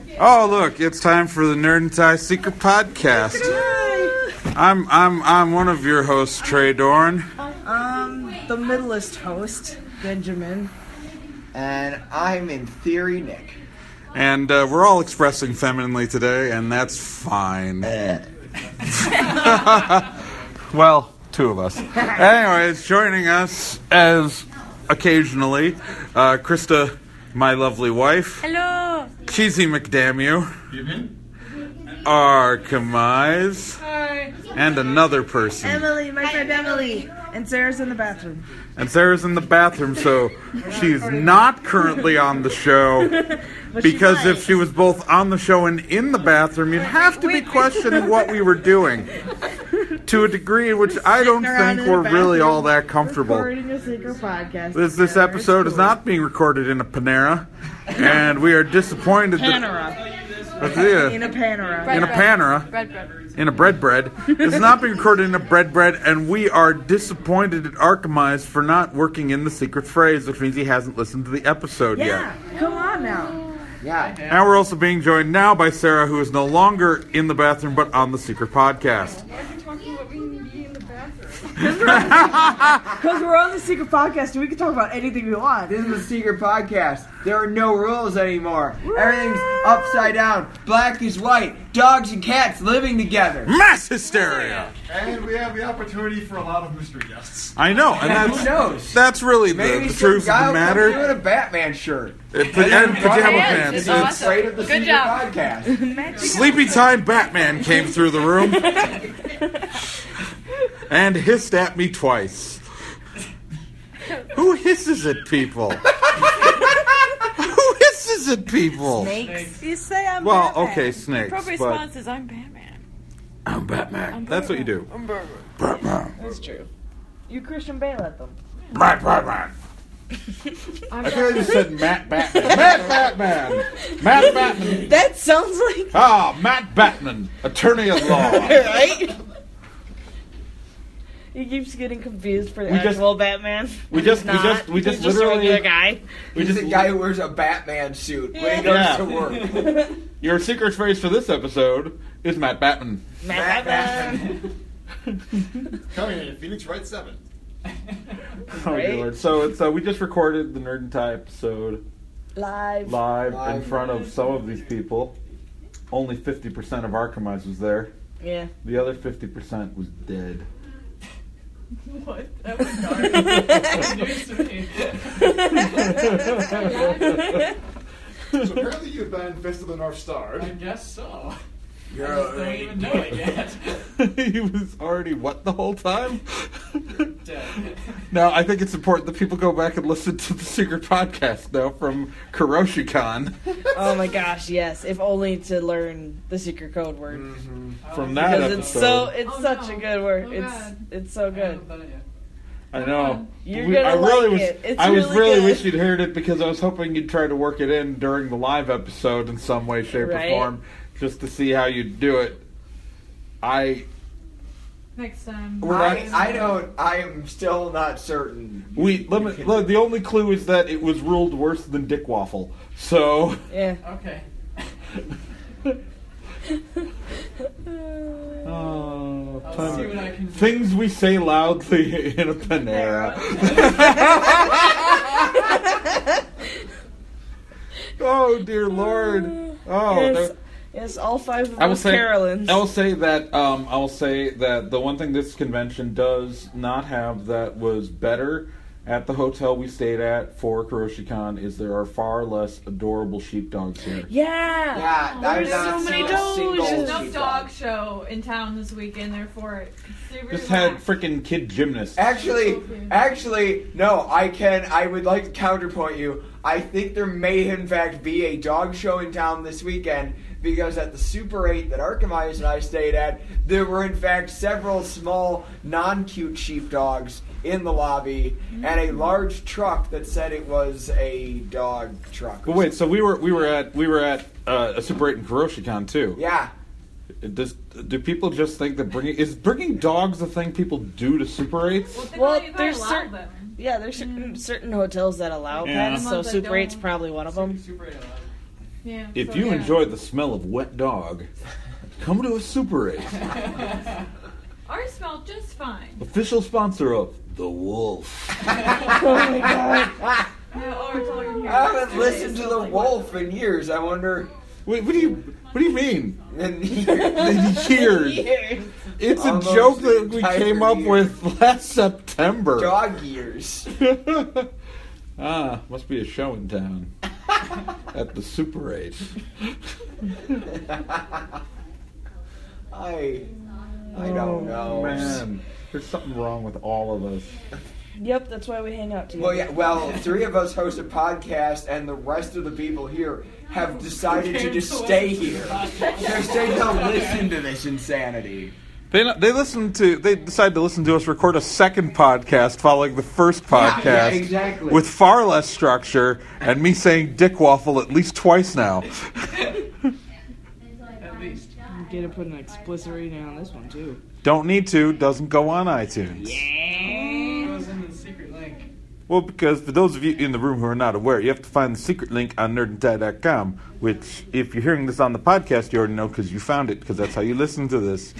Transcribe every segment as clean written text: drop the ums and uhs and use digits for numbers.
Oh, look, it's time for the Nerd and Tie Secret Podcast. I'm one of your hosts, Trey Dorn. The middleist host, Benjamin. And I'm, in theory, Nick. And we're all expressing femininely today, and that's fine. Well, two of us. Anyways, joining us as occasionally, Krista, my lovely wife. Hello. Cheesy McDamu. Archimize. Hi. And another person. Emily, my friend Emily. And Sarah's in the bathroom. And Sarah's in the bathroom, so she's not currently on the show. Because if she was both on the show and in the bathroom, you'd have to be questioning what we were doing. To a degree in which I don't think we're really all that comfortable. Recording a secret podcast. This episode is not being recorded in a Panera, and we are disappointed Panera. In a Panera. In a Panera. In a bread. It's not being recorded in a bread, and we are disappointed at Archimize for not working in the secret phrase, which means he hasn't listened to the episode yet. Yeah, come on now. Yeah. And we're also being joined now by Sarah, who is no longer in the bathroom, but on the secret podcast. Why are you talking about me being in the bathroom? Because we're on the secret podcast and we can talk about anything we want. This is a secret podcast. There are no rules anymore. Everything's upside down. Black is white. Dogs and cats living together. Mass hysteria! And we have the opportunity for a lot of mystery guests. I know, and Who knows? that's really Maybe the some truth of guy the will matter. come through in a Batman shirt. And pajama Yes, pants. it's It's awesome. afraid of the Good secret job. podcast. Sleepy Time Batman came through the room and hissed at me twice. Who hisses at people? Who hisses at people? Snakes. You say I'm Well, Batman. okay, snakes, The appropriate but- response is I'm Batman. I'm Batman. That's what you do. I'm Batman. Batman. That's true. You Christian Bale at them. Batman. I think I just said Matt Batman. Matt Batman. Matt Batman. That sounds like... Matt Batman, attorney at law. Right? He keeps getting confused for the We just- actual Batman. we just He's not. we just He's just literally- a regular guy. He's the guy who wears a Batman suit when he goes Yeah. to work. Your secret phrase for this episode is Matt Batman. Matt Batman. Coming in Phoenix Wright 7. Oh, Right? dear Lord. So it's we just recorded the Nerd and Tie episode Live. live in front of some of these people. Only 50% of Archimize was there. Yeah. The other 50% was dead. What? That was dark. News to me. So apparently you've been Fist of the North Star. I guess so. You're I just don't even know it yet. He was already what the whole time? Dead. Now, I think it's important that people go back and listen to the secret podcast, though, from KuroshiCon. Oh my gosh, yes. If only to learn the secret code word. From that Because episode. it's Oh, such no. a good word. Oh, God. It's so I haven't good. done it yet. I know. You're We- gonna I really like was, it. It's I was really really good. wish you'd heard it because I was hoping you'd try to work it in during the live episode in some way, shape, Right. or form, just to see how you'd do it. Next time. I am still not certain. Look, the only clue is that it was ruled worse than Dick Waffle. So, Yeah. Okay. I'll see what I can do. things we say loudly in a Panera. Oh dear Lord! Oh, Yes, no. yes, all five of I will us say. Carolins. I will say that the one thing this convention does not have that was better at the hotel we stayed at for KuroshiCon is there are far less adorable sheepdogs here. Yeah. Yeah, I've There's not so many seen a single dogs. There's no sheepdog. dog show in town this weekend, therefore they really Just had lack. freaking kid gymnasts. Actually, no. I would like to counterpoint you. I think there may, in fact, be a dog show in town this weekend because at the Super 8 that Archimize and I stayed at, there were in fact several small, non-cute sheepdogs in the lobby and a large truck that said it was a dog truck. But wait, so we were at a Super 8 in KuroshiCon too. Yeah. Do people just think that bringing dogs a thing people do to Super 8s? Well, you there's allow certain- them. Yeah, there's certain hotels that allow Yeah. pets, The so ones that Super 8's don't. probably one of them. Super 8 allowed. Yeah. If so, you yeah. enjoy the smell of wet dog, come to a Super 8. Ours smelled just fine. Official sponsor of The Wolf. Oh my god. No, we're talking here. I haven't listened to The Wolf in years. I wonder. Wait, what do you mean? In Years. years. It's a Almost joke that we entire came up year. with last September. Dog years. Must be a show in town. At the Super 8. I don't know. Man, there's something wrong with all of us. Yep, that's why we hang out together. Well, yeah. Well, 3 of us host a podcast, and the rest of the people here have decided to just stay here. They're staying to listen to this insanity. They decide to listen to us record a second podcast following the first podcast. Yeah, exactly. With far less structure and me saying dick waffle at least twice now. At least. I'm gonna put an explicit rating on this one too. Don't need to, doesn't go on iTunes. It goes in the secret link. Well, because for those of you in the room who are not aware, you have to find the secret link on nerdandtie.com, which, if you're hearing this on the podcast, you already know because you found it, because that's how you listen to this.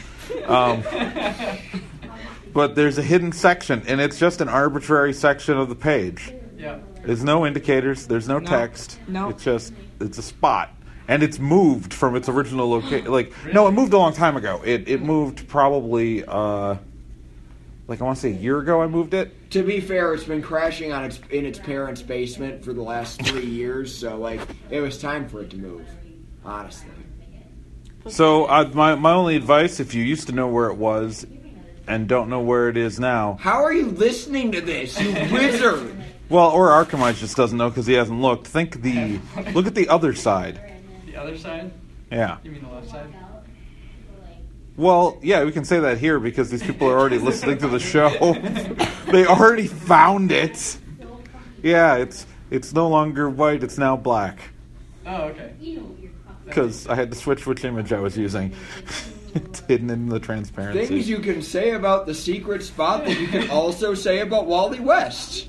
But there's a hidden section, and it's just an arbitrary section of the page. Yeah. There's no indicators, there's no text. No. It's a spot. And it's moved from its original location. No, it moved a long time ago. It moved probably, I want to say a year ago I moved it. To be fair, it's been crashing in its parents' basement for the last 3 years, so it was time for it to move. Honestly. So my only advice, if you used to know where it was and don't know where it is now, How are you listening to this, you wizard? well, or Archimage just doesn't know because he hasn't looked. Look at the other side. The other side? Yeah. You mean the left side? Well, yeah, we can say that here because these people are already listening to the show. They already found it. Yeah, it's no longer white; it's now black. Oh, okay. Because I had to switch which image I was using. It's hidden in the transparency. Things you can say about the secret spot that you can also say about Wally West.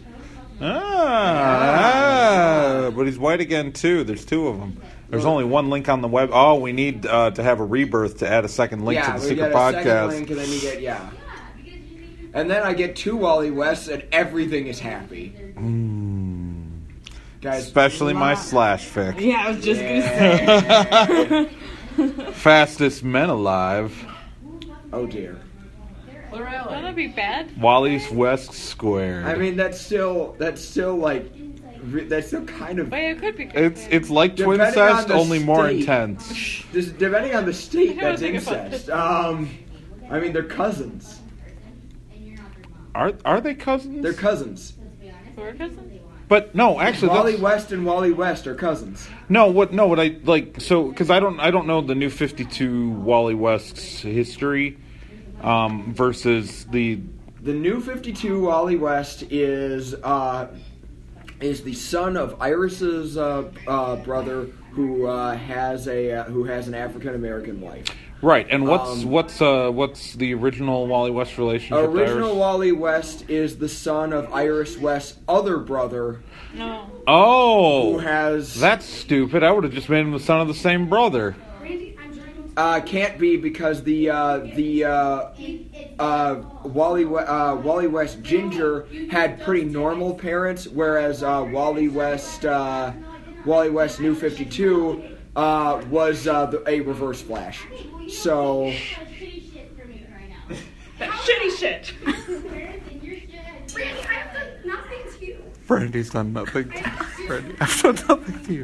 But he's white again too. There's 2 of them. There's only one link on the web. Oh, we need to have a rebirth to add a second link to the we secret get a podcast. second link, and then you get and then I get 2 Wally Wests, and everything is happy. Guys, Especially my slash fic. Yeah, I was just gonna say. Fastest men alive. Oh dear. That'd be bad. Wally's West Squared. I mean, that's still kind of. Wait, it could be good. It's like Depending on Twincest, the only more state. intense. Depending on the state, I that's think about incest. I mean, they're cousins. Are they cousins? They're cousins. We're cousins? But no, actually, Wally West and Wally West are cousins. what I like. So because I don't know the New 52 Wally West's history versus the New 52 Wally West is the son of Iris's brother who has an African American wife. right. And what's the original Wally West relationship? to Original Iris? Wally West is the son of Iris West's other brother, No. who Oh, has that's stupid. I would have just made him the son of the same brother. can't be because Wally West Ginger had pretty normal parents, whereas Wally West New 52 was a reverse Flash. So Shitty shit. Brandy's done nothing. Brandy, I've done nothing to you.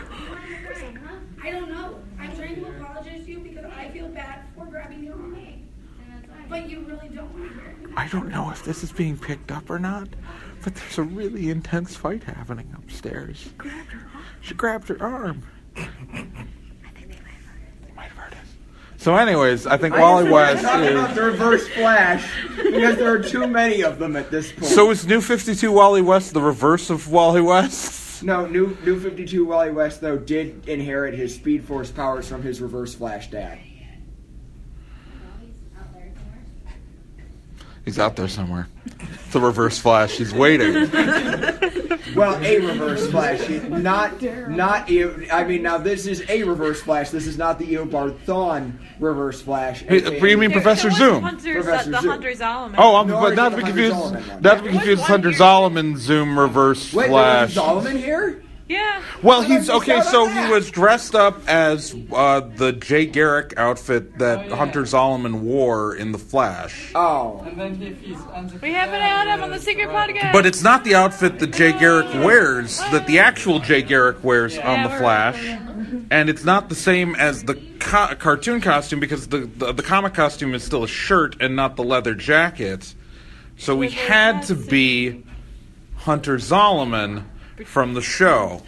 I don't know. I'm trying to apologize to you because I feel bad for grabbing your arm. But you really don't want to hear it. I don't know if this is being picked up or not, but there's a really intense fight happening upstairs. She grabbed her arm. They might have heard us. So anyways, I think Wally West talking about is... the reverse Flash because there are too many of them at this point. So is New 52 Wally West the reverse of Wally West? No, New 52 Wally West though did inherit his Speed Force powers from his reverse Flash dad. He's out there somewhere. It's a Reverse Flash. He's waiting. Well, a Reverse Flash, not. I mean, now this is a Reverse Flash. This is not the Eobard Thawne Reverse Flash. You mean Professor Zoom? Professor The Zoom. Hunter Zolomon. Oh, No, but not to it's be the confused. Hunter Zolomon one. Not to be confused with Hunter Zolomon Zoom Reverse Wait, Flash. there's Zolomon here? Yeah. Well, How did I he's miss okay. out on So that? he was dressed up as the Jay Garrick outfit that Hunter Zolomon wore in the Flash. Oh. And then if he's We haven't had him on the secret podcast. But it's not the outfit that Jay Garrick wears, that the actual Jay Garrick wears on the Flash, and it's not the same as the cartoon costume because the comic costume is still a shirt and not the leather jacket. So we had to be Hunter Zolomon from the show.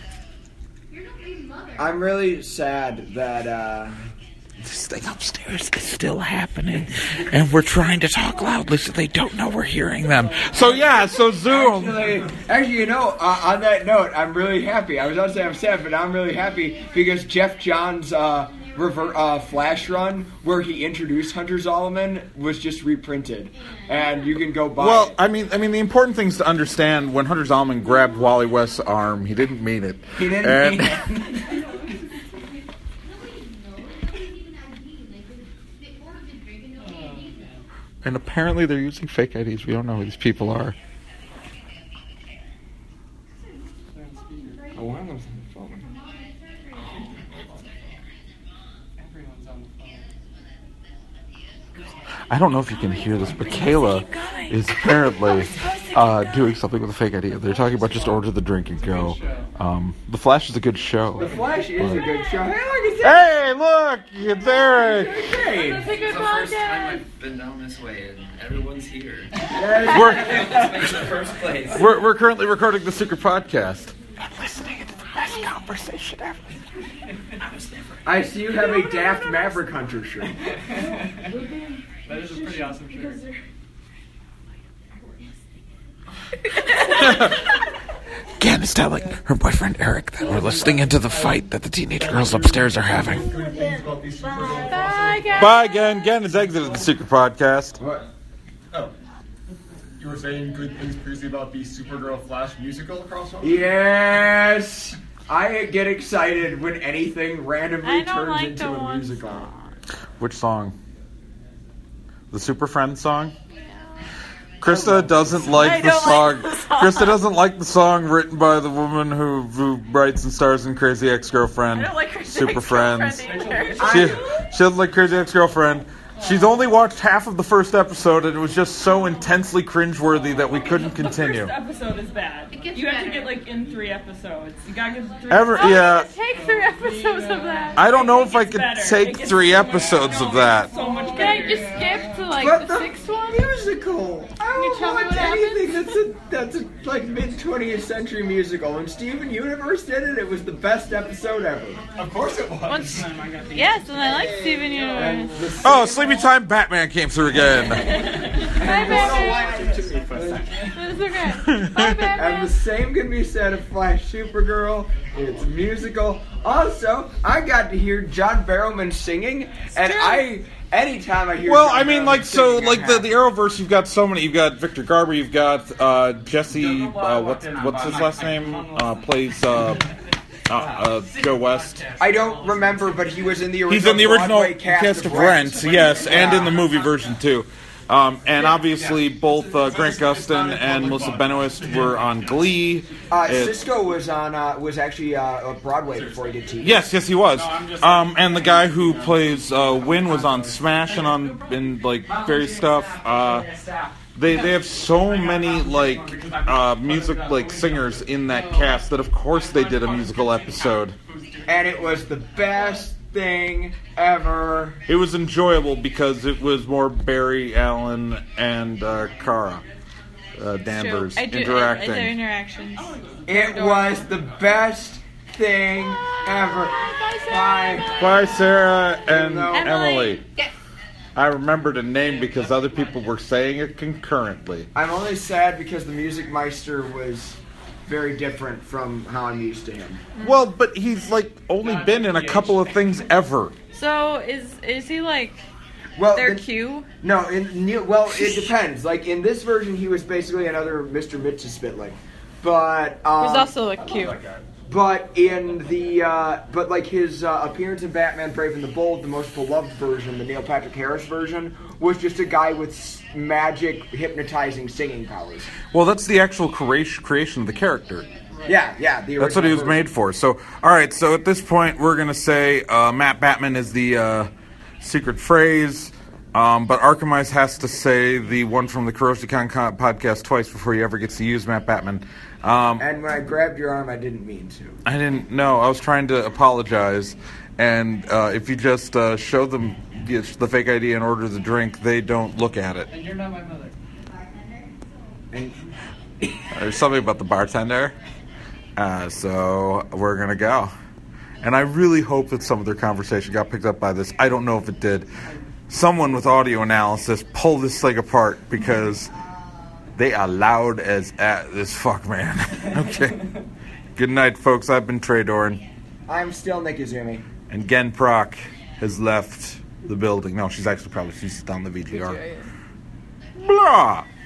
I'm really sad that, This thing upstairs is still happening, and we're trying to talk loudly so they don't know we're hearing them. So Zoom. Actually, on that note, I'm really happy. I was about to say I'm sad, but now I'm really happy because Jeff Johns' Flash run, where he introduced Hunter Zolomon, was just reprinted, and you can go buy Well, it. I mean, the important thing is to understand when Hunter Zolomon grabbed Wally West's arm, he didn't mean it. He didn't And- mean it. And apparently they're using fake IDs. We don't know who these people are. Oh, one of them's on the phone. everyone's on the phone. I don't know if you can hear this, but Kayla is apparently doing something with a fake ID. They're talking about just order the drink and go. The Flash is a good show. The Flash is a good show. Hey, look, it's Hey, look! It's Eric! Hey. The secret It's the first time podcast. I've been down this way, and everyone's here. We're, This makes the first place. we're currently recording the Secret Podcast. And listening to the best conversation ever. I see you have a Daft Maverick Hunter shirt. That is a pretty awesome shirt. Gan is telling her boyfriend Eric that we're listening into the fight that the teenage girls upstairs are having. Good things about these superheroes. Bye, guys. Bye, Gan. Gan has exited the Secret Podcast. What? Oh. You were saying good things previously about the Supergirl Flash musical crossover? Yes! I get excited when anything randomly I don't turns like into the a one musical. Which song? The Super Friends song? Krista doesn't like the song. Krista doesn't like the song written by the woman who writes and stars in Crazy Ex-Girlfriend. I don't like her Super Friends. either. She doesn't like Crazy Ex-Girlfriend. She's only watched half of the first episode, and it was just so intensely cringeworthy that we couldn't continue. The first episode is bad. You have to get like in 3 episodes. You gotta get 3 Yeah. Take 3 episodes of that. I don't know if I could better. take It gets 3 so much- episodes of that. So much Can I better. just skip to like But the the 6th one? musical! I you don't tell me want what anything that's a like mid-20th century musical. When Steven Universe did it, it was the best episode ever. Of course it was. Yes, and I like Steven And Universe. the Oh, Sleepy Time Batman came through again. Bye, Batman. It's okay. Bye, And Batman. the same can be said of Flash Supergirl. It's musical. Also, I got to hear John Barrowman singing, and anytime I hear Well, John I mean, Barrowman like, so, singing, like, I'm the happy. Arrowverse, you've got so many. You've got Victor Garber, you've got Jesse, what's his last name? Plays Joe West. I don't remember, but he was in the original He's in the original Broadway cast of Rent, yes, and in the movie version, too. And obviously, both Grant Gustin and Melissa Benoist were on Glee. Cisco was on was actually Broadway before he did TV. Yes, he was. And the guy who plays Win was on Smash and in like various stuff. They have so many like music like singers in that cast that of course they did a musical episode. And it was the best thing ever. It was enjoyable because it was more Barry Allen and Kara Danvers Their interacting. interactions. It was the best thing ever. Bye. Bye, Sarah and No. Emily. I remembered a name because other people were saying it concurrently. I'm only sad because the Music Meister was very different from how I'm used to him. Well, but he's like only been in a couple of things ever. So is he like? Well, Their cue? No, it depends. Like in this version, he was basically another Mr. Mxyzptlk, but It was also a cue. But in the but like his appearance in Batman: Brave and the Bold, the most beloved version, the Neil Patrick Harris version, was just a guy with magic, hypnotizing singing powers. Well, that's the actual creation of the character. Yeah. That's what he was made for. So, all right. So at this point, we're gonna say Matt Batman is the secret phrase, but Archimize has to say the one from the KuroshiCon podcast twice before he ever gets to use Matt Batman. And when I grabbed your arm, I didn't mean to. I didn't know. I was trying to apologize, and if you just show them the fake ID and order the drink, they don't look at it. And you're not my mother. And There's something about the bartender. So we're going to go. And I really hope that some of their conversation got picked up by this. I don't know if it did. Someone with audio analysis pull this thing apart because they are loud as this fuck, man. Okay. Good night, folks. I've been Trey Doran. I'm still Nick Izumi. And Gen Proc has left the building. No, she's down the VGR. Blah!